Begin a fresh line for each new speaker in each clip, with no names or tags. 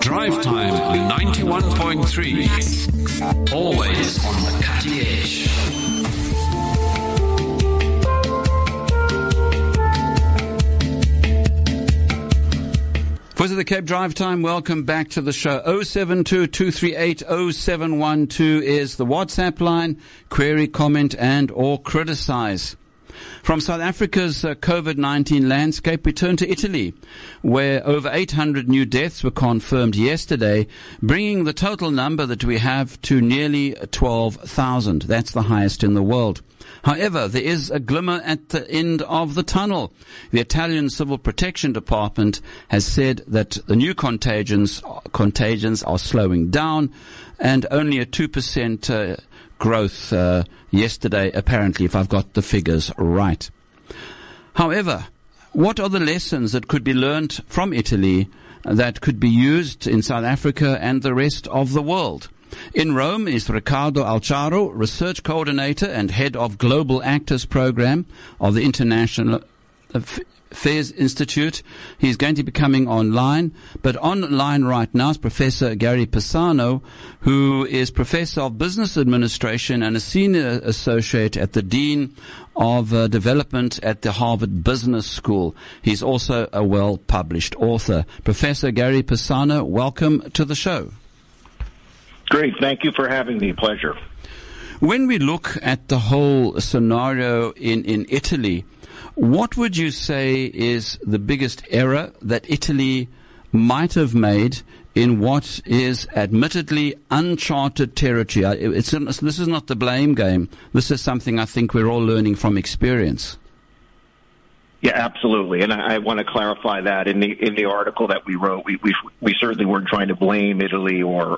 Drive Time 91.3. Always on the cutting edge. Voice of the Cape Drive Time, welcome back to the show. 072-238-0712 is the WhatsApp line. Query, comment and or criticize. From South Africa's COVID-19 landscape, we turn to Italy, where over 800 new deaths were confirmed yesterday, bringing the total number that we have to nearly 12,000. That's the highest in the world. However, there is a glimmer at the end of the tunnel. The Italian Civil Protection Department has said that the new contagions are slowing down, and only a 2% growth yesterday, apparently, if I've got the figures right. However, what are the lessons that could be learned from Italy that could be used in South Africa and the rest of the world? In Rome is Riccardo Alciaro, Research Coordinator and Head of Global Actors Program of the International Affairs Institute. He's going to be coming online, but online right now is Professor Gary Pisano, who is Professor of Business Administration and a Senior Associate at the Dean of Development at the Harvard Business School. He's also a well-published author. Professor Gary Pisano, welcome to the show.
Great. Thank you for having me. Pleasure.
When we look at the whole scenario in Italy, what would you say is the biggest error that Italy might have made in what is admittedly uncharted territory? This is not the blame game. This is something I think we're all learning from experience.
Yeah, absolutely. And I want to clarify that in the article that we wrote, we certainly weren't trying to blame Italy or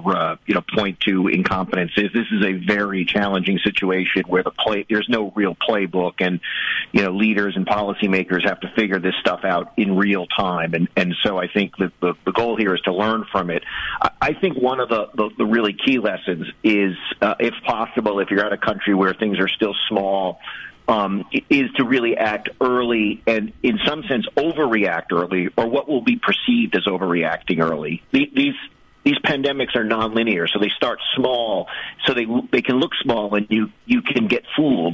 point to incompetences. This is a very challenging situation where there's no real playbook, and leaders and policymakers have to figure this stuff out in real time. And so I think that the goal here is to learn from it. I think one of the really key lessons is, if possible, if you're at a country where things are still small, is to really act early and, in some sense, overreact early, or what will be perceived as overreacting early. These pandemics are nonlinear, so they start small, so they can look small, and you can get fooled.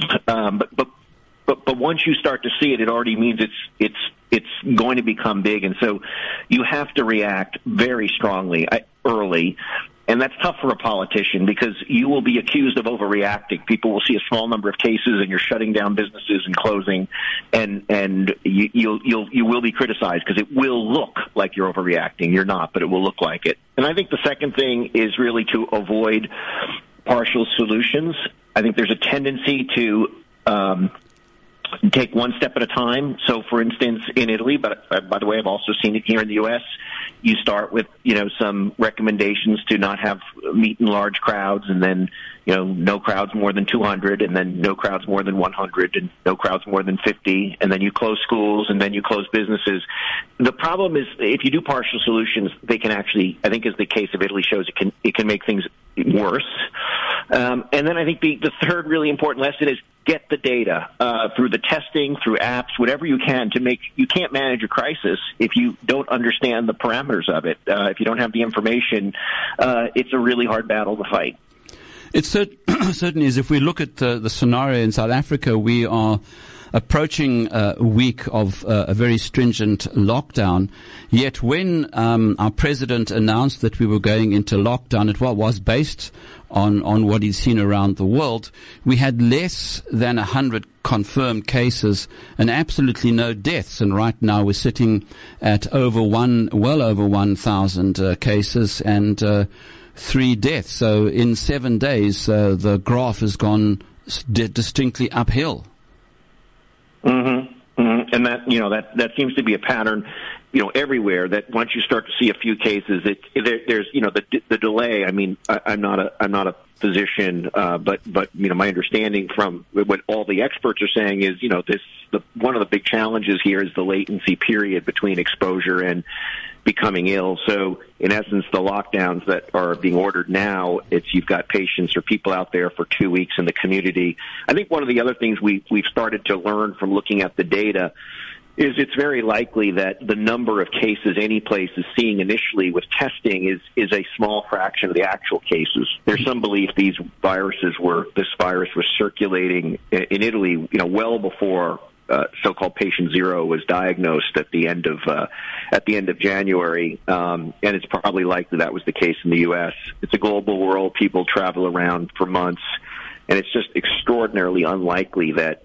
But once you start to see it, it already means it's going to become big, and so you have to react very strongly early. And that's tough for a politician because you will be accused of overreacting. People will see a small number of cases and you're shutting down businesses and closing, and you will be criticized because it will look like you're overreacting. You're not, but it will look like it. And I think the second thing is really to avoid partial solutions. I think there's a tendency to take one step at a time. So, for instance, in Italy, but by the way, I've also seen it here in the U.S., you start with, some recommendations to not have meet in large crowds, and then, no crowds more than 200, and then no crowds more than 100, and no crowds more than 50, and then you close schools, and then you close businesses. The problem is, if you do partial solutions, they can actually, I think as the case of Italy shows, it can make things worse. And then I think the third really important lesson is get the data through the testing, through apps, whatever you can you can't manage a crisis if you don't understand the parameters of it. If you don't have the information, it's a really hard battle to fight.
It certainly is. If we look at the scenario in South Africa, we are approaching a week of a very stringent lockdown. Yet when our president announced that we were going into lockdown, it was based on what he's seen around the world. We had less than 100 confirmed cases and absolutely no deaths. And right now we're sitting at well over 1,000 cases and 3 deaths. So in 7 days, the graph has gone distinctly uphill.
Mm-hmm. Mm-hmm. And that seems to be a pattern, everywhere, that once you start to see a few cases, there's the delay. I mean, I'm not a physician, but my understanding from what all the experts are saying is, one of the big challenges here is the latency period between exposure and becoming ill. So in essence, the lockdowns that are being ordered now, you've got patients or people out there for 2 weeks in the community. I think one of the other things we've started to learn from looking at the data is it's very likely that the number of cases any place is seeing initially with testing is a small fraction of the actual cases. There's some belief this virus was circulating in Italy, well before so-called patient zero was diagnosed at the end of January, and it's probably likely that was the case in the U.S. It's a global world; people travel around for months, and it's just extraordinarily unlikely that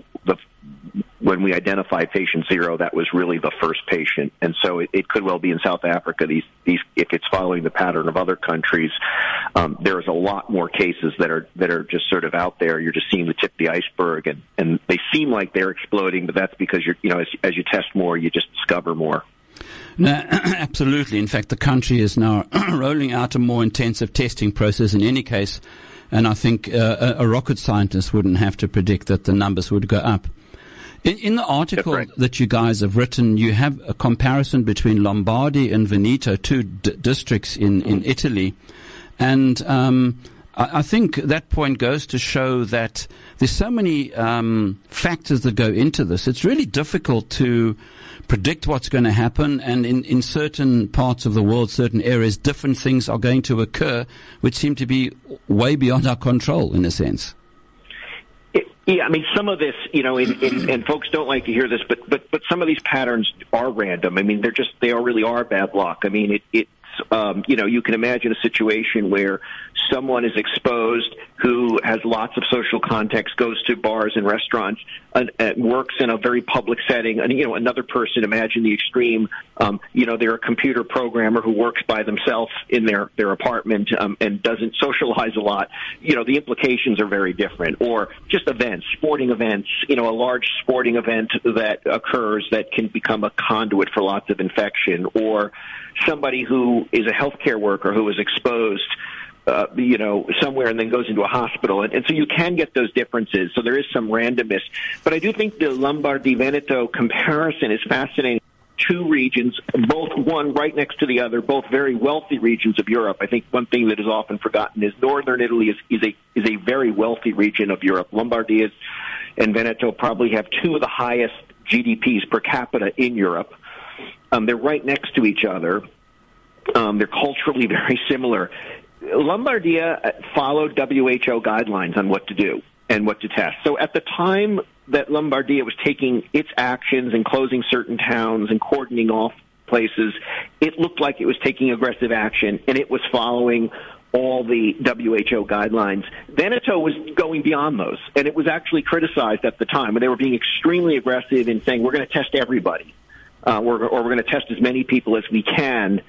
when we identify patient zero, that was really the first patient, and so it could well be in South Africa. These if it's following the pattern of other countries, there's a lot more cases that are just sort of out there. You're just seeing the tip of the iceberg, and they seem like they're exploding, but that's because as you test more, you just discover more.
No, absolutely. In fact, the country is now rolling out a more intensive testing process in any case, and I think a rocket scientist wouldn't have to predict that the numbers would go up. In the article that you guys have written, you have a comparison between Lombardy and Veneto, two districts in Italy. And I think that point goes to show that there's so many factors that go into this. It's really difficult to predict what's going to happen. And in certain parts of the world, certain areas, different things are going to occur, which seem to be way beyond our control, in a sense.
Yeah, I mean, some of this, and folks don't like to hear this, but some of these patterns are random. I mean, they really are bad luck. I mean, it's you can imagine a situation where someone is exposed who has lots of social context, goes to bars and restaurants, and works in a very public setting. And, another person, imagine the extreme, they're a computer programmer who works by themselves in their apartment and doesn't socialize a lot. The implications are very different. Or just events, sporting events, a large sporting event that occurs that can become a conduit for lots of infection. Or somebody who is a healthcare worker who is exposed somewhere and then goes into a hospital. And so you can get those differences. So there is some randomness. But I do think the Lombardy-Veneto comparison is fascinating. Two regions, both one right next to the other, both very wealthy regions of Europe. I think one thing that is often forgotten is northern Italy is a very wealthy region of Europe. Lombardy and Veneto probably have two of the highest GDPs per capita in Europe. They're right next to each other. They're culturally very similar. Lombardia followed WHO guidelines on what to do and what to test. So at the time that Lombardia was taking its actions and closing certain towns and cordoning off places, it looked like it was taking aggressive action, and it was following all the WHO guidelines. Veneto was going beyond those, and it was actually criticized at the time. And they were being extremely aggressive in saying, we're going to test everybody, or we're going to test as many people as we can.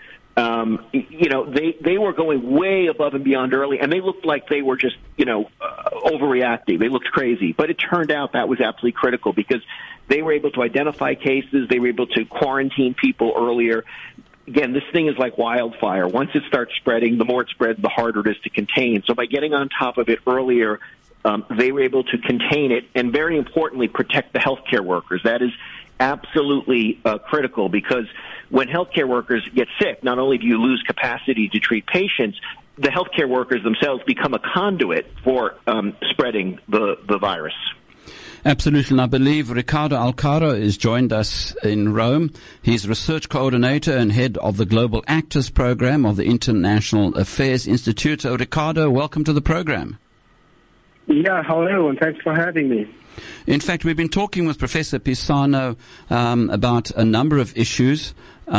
They were going way above and beyond early, and they looked like they were just, overreacting. They looked crazy. But it turned out that was absolutely critical because they were able to identify cases. They were able to quarantine people earlier. Again, this thing is like wildfire. Once it starts spreading, the more it spreads, the harder it is to contain. So by getting on top of it earlier, they were able to contain it and, very importantly, protect the healthcare workers. That is absolutely critical because when healthcare workers get sick, not only do you lose capacity to treat patients, the healthcare workers themselves become a conduit for spreading the virus.
Absolutely. And I believe Riccardo Alcaro has joined us in Rome. He's research coordinator and head of the Global Actors Program of the International Affairs Institute. So, Riccardo, welcome to the program.
Yeah, hello, and thanks for having me.
In fact, we've been talking with Professor Pisano about a number of issues.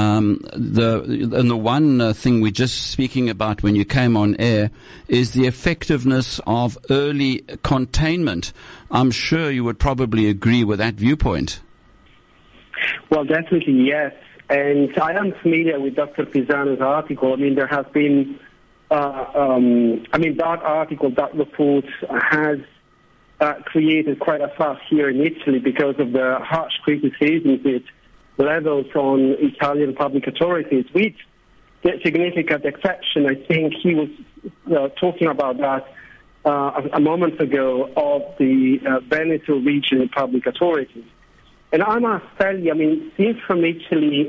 The one thing we're just speaking about when you came on air is the effectiveness of early containment. I'm sure you would probably agree with that viewpoint.
Well, definitely, yes. And I am familiar with Dr. Pisano's article. I mean, there has been, that article, that report has created quite a fuss here in Italy because of the harsh criticisms it levels on Italian public authorities, with the significant exception, I think he was talking about that a moment ago, of the Veneto regional public authorities. And I must tell you, I mean, since from Italy,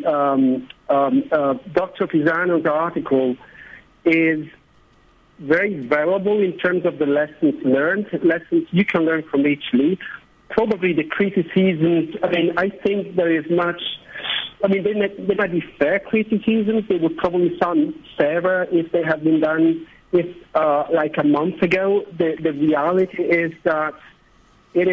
Dr. Pisano's article is very valuable in terms of the lessons learned, lessons you can learn from Italy. probably the criticisms, I think there is much, there might be fair criticisms. They would probably sound fairer if they had been done like a month ago. The reality is that it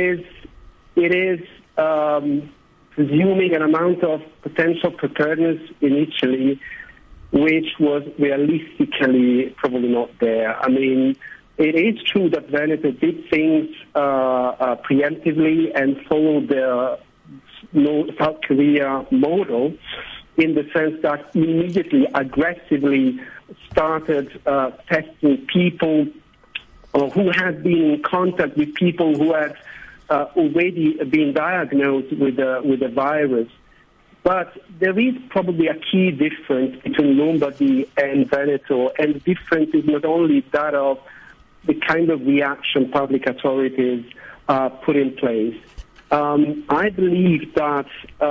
is presuming an amount of potential preparedness in Italy, which was realistically probably not there. It is true that Veneto did things preemptively and followed the South Korea model in the sense that immediately, aggressively started testing people who had been in contact with people who had already been diagnosed with the virus. But there is probably a key difference between Lombardy and Veneto, and the difference is not only that of the kind of reaction public authorities put in place. I believe that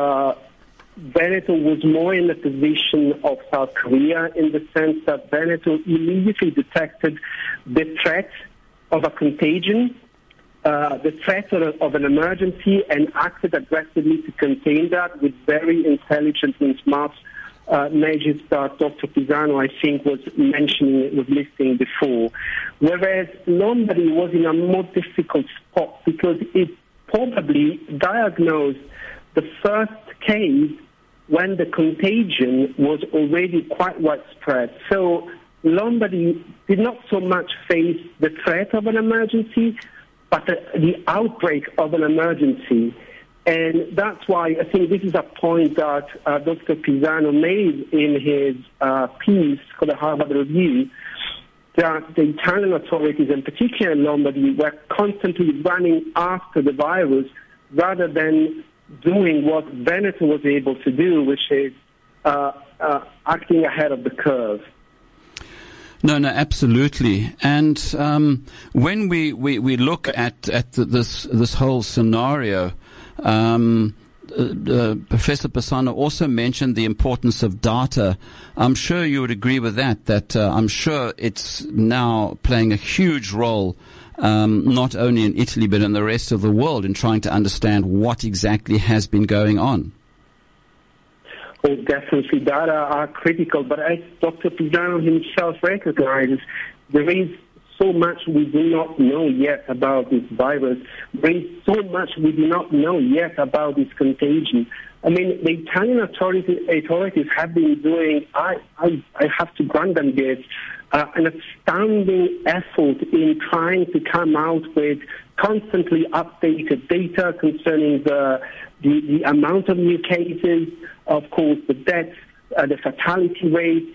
Veneto was more in the position of South Korea in the sense that Veneto immediately detected the threat of a contagion, the threat of an emergency, and acted aggressively to contain that with very intelligent and smart measures that Dr. Pisano, I think, was listing before. Whereas Lombardy was in a more difficult spot because it probably diagnosed the first case when the contagion was already quite widespread. So Lombardy did not so much face the threat of an emergency, but the outbreak of an emergency. And that's why I think this is a point that Dr. Pisano made in his piece for the Harvard Review, that the Italian authorities, and particularly Lombardy, were constantly running after the virus rather than doing what Veneto was able to do, which is acting ahead of the curve.
No, absolutely. And when we look at this whole scenario, Professor Pisano also mentioned the importance of data. I'm sure you would agree with that I'm sure it's now playing a huge role, not only in Italy but in the rest of the world, in trying to understand what exactly has been going on.
Oh, definitely, data are critical, but as Dr. Pisano himself recognizes, there is so much we do not know yet about this virus. There is so much we do not know yet about this contagion. The Italian authorities have been doing, I have to grant them this, an astounding effort in trying to come out with constantly updated data concerning the amount of new cases, of course, the deaths, the fatality rates,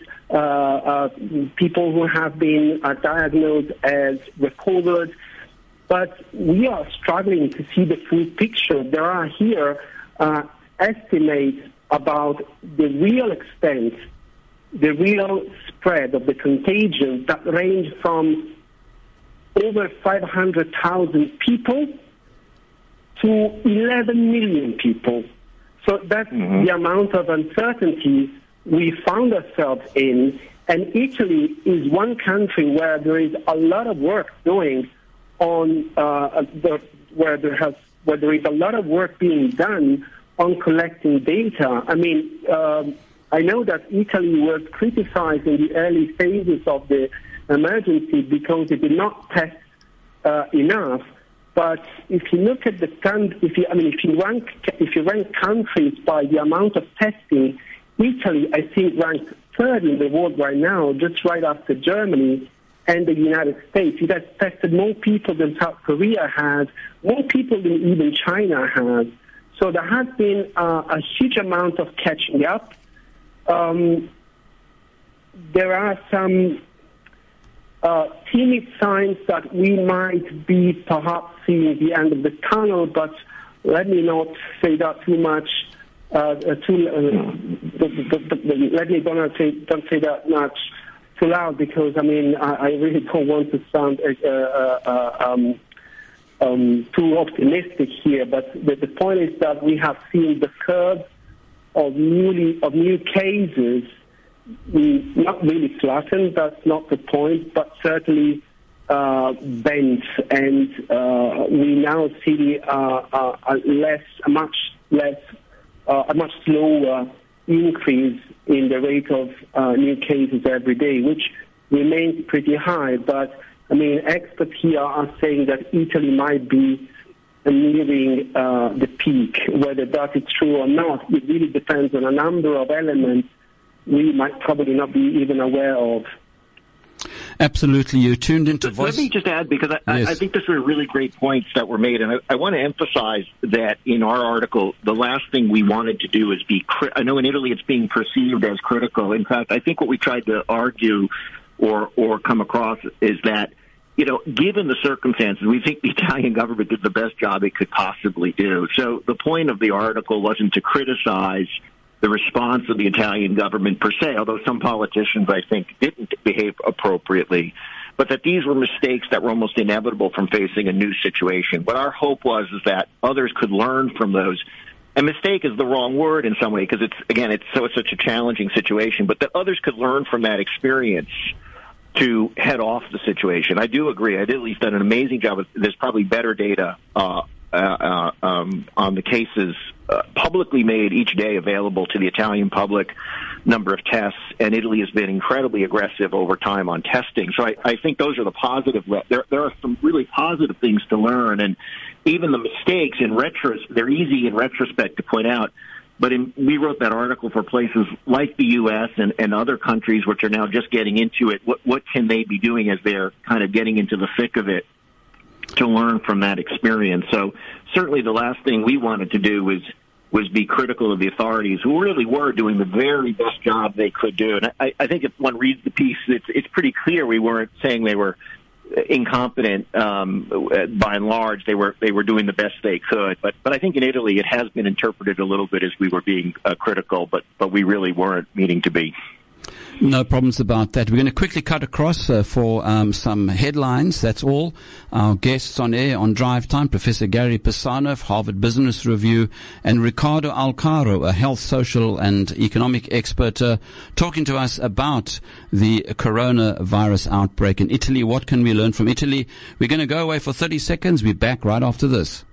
people who have been diagnosed as recovered. But we are struggling to see the full picture. There are here estimates about the real extent, the real spread of the contagion that range from over 500,000 people to 11 million people. So that's the amount of uncertainty we found ourselves in. And Italy is one country where there is a lot of work going on, where there is a lot of work being done on collecting data. I know that Italy was criticized in the early phases of the emergency because it did not test enough. But if you look at if you rank countries by the amount of testing, Italy, I think, ranks third in the world right now, just right after Germany and the United States. It has tested more people than South Korea has, more people than even China has. So there has been a huge amount of catching up. There are some timid signs that we might be perhaps seeing the end of the tunnel, but let me not say that too much. Let me don't say that much too loud, because I really don't want to sound too optimistic here. But the point is that we have seen the curve of new cases not really flattened. That's not the point, but certainly bent, and we now see a much slower increase in the rate of new cases every day, which remains pretty high. But I mean, experts here are saying that Italy might be nearing the peak. Whether that is true or not, it really depends on a number of elements we might probably not be even aware of.
Absolutely. You tuned into Voice.
Let me just add, because I think these are really great points that were made, and I want to emphasize that in our article, the last thing we wanted to do is I know in Italy it's being perceived as critical. In fact, I think what we tried to argue or come across is that, you know, given the circumstances, we think the Italian government did the best job it could possibly do. So the point of the article wasn't to criticize the response of the Italian government per se, although some politicians, I think, didn't behave appropriately, but that these were mistakes that were almost inevitable from facing a new situation. What our hope was is that others could learn from those. And mistake is the wrong word in some way, because it's such a challenging situation, but that others could learn from that experience to head off the situation. I do agree. Italy's done an amazing job. There's probably better data on the cases publicly made each day available to the Italian public, number of tests, and Italy has been incredibly aggressive over time on testing. So I think those are the positive. There are some really positive things to learn, and even the mistakes they're easy in retrospect to point out. But we wrote that article for places like the U.S. and other countries which are now just getting into it. What can they be doing as they're kind of getting into the thick of it to learn from that experience? So certainly the last thing we wanted to do was be critical of the authorities, who really were doing the very best job they could do. And I think if one reads the piece, it's pretty clear we weren't saying they were incompetent. By and large, they were doing the best they could. But I think in Italy it has been interpreted a little bit as we were being critical, but we really weren't meaning to be.
No problems about that. We're going to quickly cut across for some headlines. That's all. Our guests on air on Drive Time, Professor Gary Pisano of Harvard Business Review, and Ricardo Alcaro, a health, social and economic expert, talking to us about the coronavirus outbreak in Italy. What can we learn from Italy? We're going to go away for 30 seconds. We're back right after this.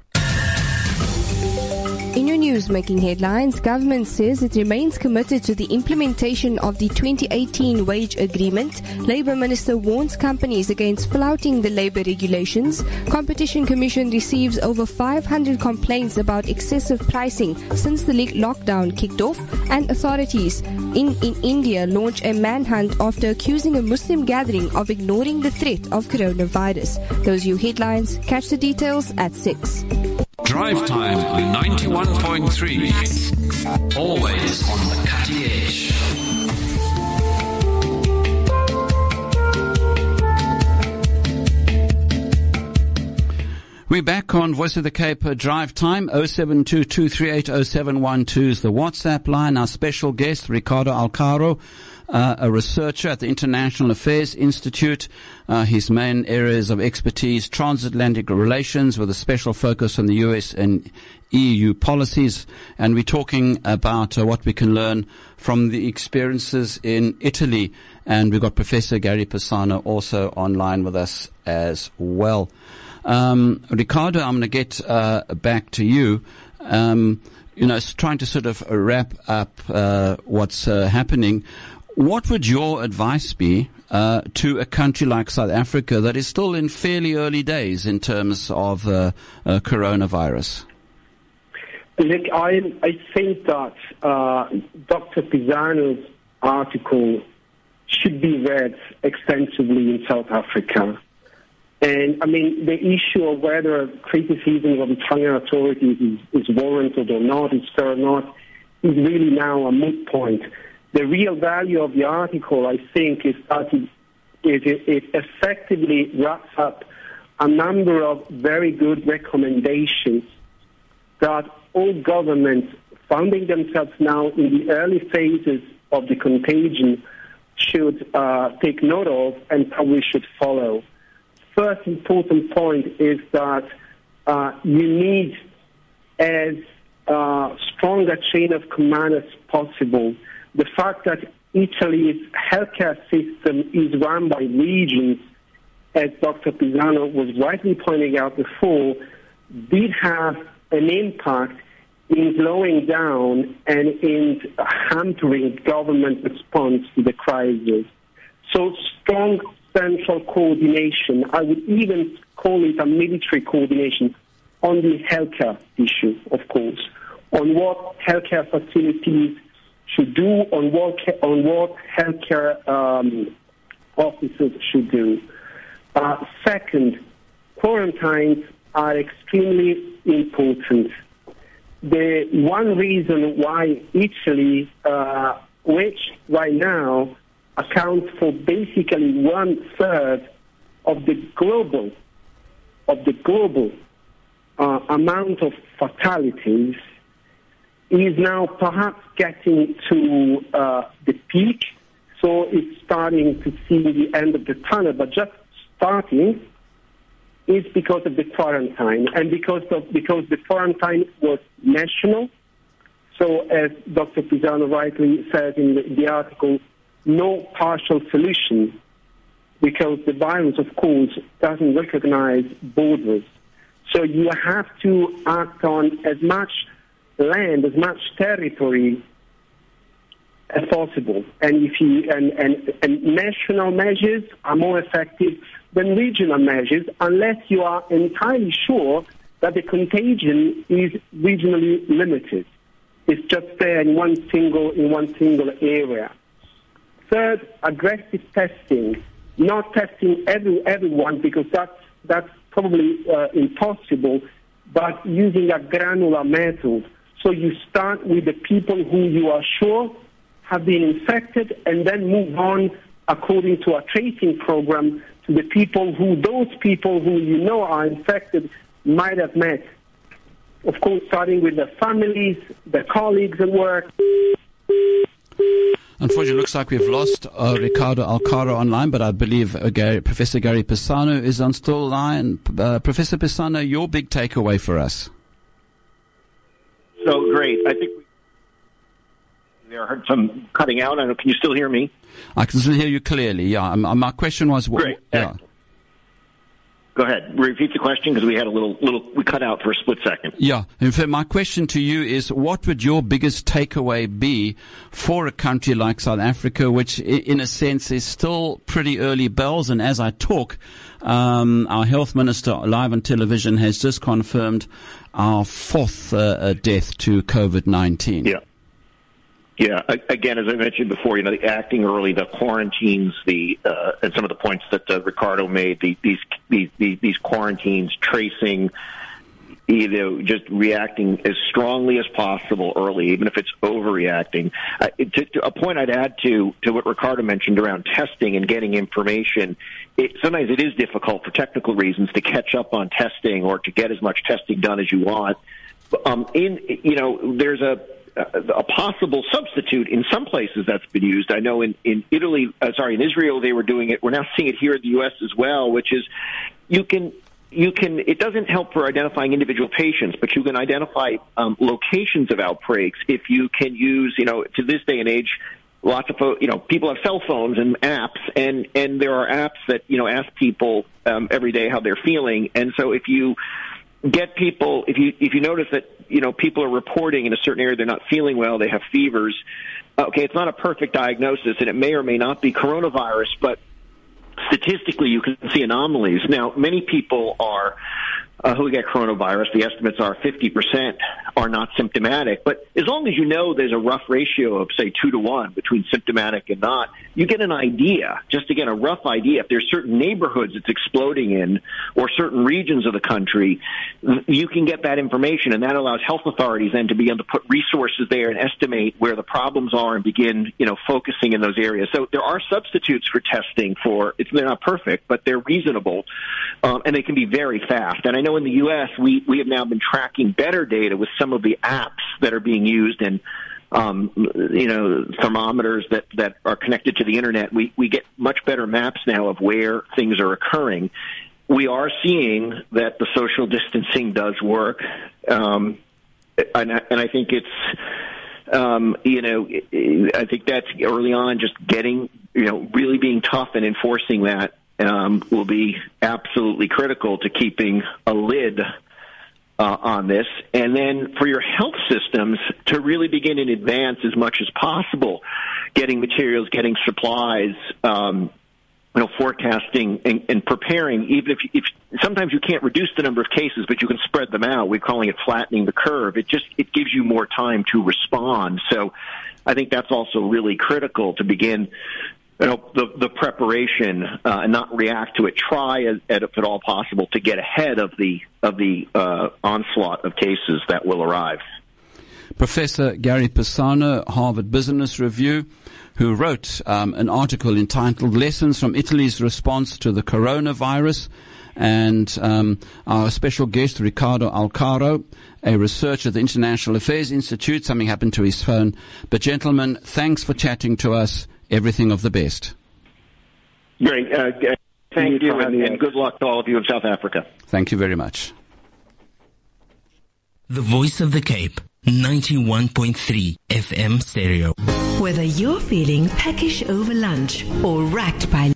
In your news making headlines, government says it remains committed to the implementation of the 2018 wage agreement. Labour Minister warns companies against flouting the labour regulations. Competition Commission receives over 500 complaints about excessive pricing since the lockdown kicked off. And authorities in India launch a manhunt after accusing a Muslim gathering of ignoring the threat of coronavirus. Those are your headlines. Catch the details at 6.
Drive Time 91.3. Always on the cutting edge.
We're back on Voice of the Cape Drive Time. 0722380712 is the WhatsApp line. Our special guest, Ricardo Alcaro, a researcher at the International Affairs Institute. His main areas of expertise, transatlantic relations with a special focus on the US and EU policies. And we're talking about what we can learn from the experiences in Italy. And we've got Professor Gary Pisano also online with us as well. Ricardo, I'm going to get back to you. Trying to sort of wrap up what's happening. What would your advice be to a country like South Africa that is still in fairly early days in terms of coronavirus?
Look, I think that Dr. Pisano's article should be read extensively in South Africa. And, I mean, the issue of whether criticism of Italian authorities is warranted or not, is fair or not, is really now a moot point. The real value of the article, I think, is that it effectively wraps up a number of very good recommendations that all governments finding themselves now in the early phases of the contagion should take note of and probably should follow. First important point is that you need as strong a chain of command as possible. The fact that Italy's healthcare system is run by regions as Dr. Pisano was rightly pointing out before, did have an impact in slowing down and in hampering government response to the crisis. So strong central coordination, I would even call it a military coordination, on the healthcare issue, of course, on what healthcare facilities should do, on what healthcare officers should do. Second, quarantines are extremely important. The one reason why Italy, which right now accounts for basically 1/3 of the global amount of fatalities, is now perhaps getting to the peak. So it's starting to see the end of the tunnel, but just starting is because of the quarantine, and because the quarantine was national. So as Dr. Pisano rightly says in the article, no partial solution, because the virus, of course, doesn't recognize borders. So you have to act on as much land, as much territory as possible. And and national measures are more effective than regional measures, unless you are entirely sure that the contagion is regionally limited. It's just there in one single area. Third, aggressive testing, not testing everyone, because that's probably impossible, but using a granular method. So you start with the people who you are sure have been infected, and then move on according to a tracing program to the people who you know are infected might have met. Of course, starting with their families, their colleagues at work.
Unfortunately, it looks like we've lost Ricardo Alcaro online, but I believe Professor Gary Pisano is on still line. Professor Pisano, your big takeaway for us.
So great. I think there heard some cutting out. I don't know, can you still hear me?
I can still hear you clearly. Yeah. My question was,
great.
Yeah.
Go ahead. Repeat the question, because we had we cut out for a split second.
Yeah. In fact, my question to you is, what would your biggest takeaway be for a country like South Africa, which in a sense is still pretty early bells? And as I talk, our health minister live on television has just confirmed our fourth death to COVID-19.
Yeah. Yeah. Again, as I mentioned before, the acting early, the quarantines, and some of the points that Ricardo made, these quarantines, tracing, just reacting as strongly as possible early, even if it's overreacting. To a point I'd add to what Ricardo mentioned around testing and getting information. Sometimes it is difficult for technical reasons to catch up on testing or to get as much testing done as you want. There's a possible substitute in some places that's been used. I know in Israel they were doing it. We're now seeing it here in the U.S. as well, which is it doesn't help for identifying individual patients, but you can identify locations of outbreaks if you can use, to this day and age, lots of people have cell phones and apps, and there are apps that ask people every day how they're feeling. And so if you get people, if you notice that people are reporting in a certain area they're not feeling well, they have fevers. Okay, it's not a perfect diagnosis, and it may or may not be coronavirus, but statistically you can see anomalies. Now, many people are who get coronavirus, the estimates are 50% are not symptomatic. But as long as you know there's a rough ratio of, say, 2-to-1 between symptomatic and not, you get an idea, just to get a rough idea. If there's certain neighborhoods it's exploding in or certain regions of the country, you can get that information, and that allows health authorities then to be able to put resources there and estimate where the problems are and begin, focusing in those areas. So there are substitutes for testing they're not perfect, but they're reasonable, and they can be very fast. And I know in the U.S. we have now been tracking better data with some of the apps that are being used, and thermometers that are connected to the internet. We get much better maps now of where things are occurring. We are seeing that the social distancing does work, and I think it's I think that's early on, just getting really being tough and enforcing that. will be absolutely critical to keeping a lid on this. And then for your health systems to really begin in advance as much as possible, getting materials, getting supplies, forecasting and preparing, even if sometimes you can't reduce the number of cases, but you can spread them out. We're calling it flattening the curve. It gives you more time to respond. So I think that's also really critical to begin the preparation and not react to it. Try, if at all possible, to get ahead of the onslaught of cases that will arrive.
Professor Gary Pisano, Harvard Business Review, who wrote an article entitled Lessons from Italy's Response to the Coronavirus, and our special guest, Riccardo Alcaro, a researcher at the International Affairs Institute. Something happened to his phone. But gentlemen, thanks for chatting to us. Everything of the best.
Great. Thank you, and good luck to all of you in South Africa.
Thank you very much.
The Voice of the Cape, 91.3 FM stereo.
Whether you're feeling peckish over lunch or racked by